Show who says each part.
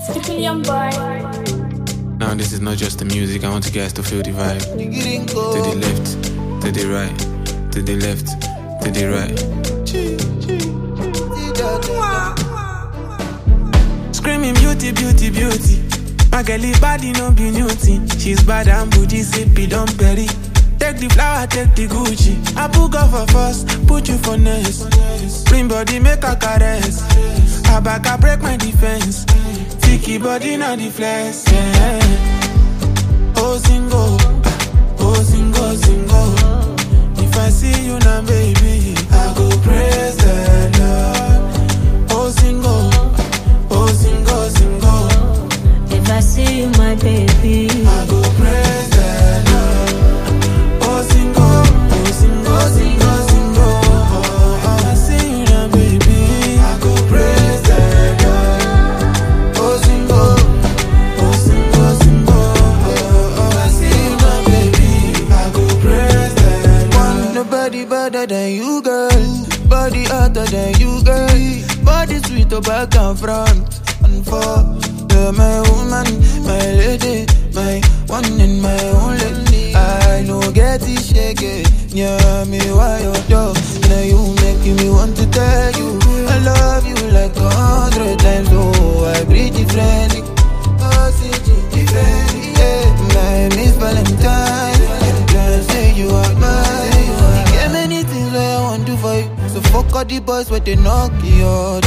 Speaker 1: William Boy.
Speaker 2: Now this is not just the music, I want you guys to feel the vibe. To the left, to the right, to the left, to the right. Screaming beauty, beauty, beauty. My girlie body no be new thing. She's bad and bougie, sippy, don't berry. Take the flower, take the Gucci. I book her for first, put you for next. Bring body, make a caress. I back, I break my defense. Tiki body, not the flex, yeah. Oh, single, single. If I see you now, baby, I go praise the Lord. Oh, single, single.
Speaker 3: If I see you, my baby,
Speaker 2: I go praise the Lord. Oh, single, single. If I see you now, baby, I go praise the Lord. Oh, single, single. If I see you now, baby, I go praise the Lord.
Speaker 4: Want nobody better than you, girl. Body hotter than you, girl. Body sweet back and front and for. You're my woman, my lady, my one and my only. I know get it shaky. Yeah, me why you do. Now you making me want to tell you I love you like 100 times. Oh, I breathe differently. Oh, see differently. Yeah, my Miss Valentine. Can't say you are mine. Get many things I want to do for you. So fuck all the boys where they knock your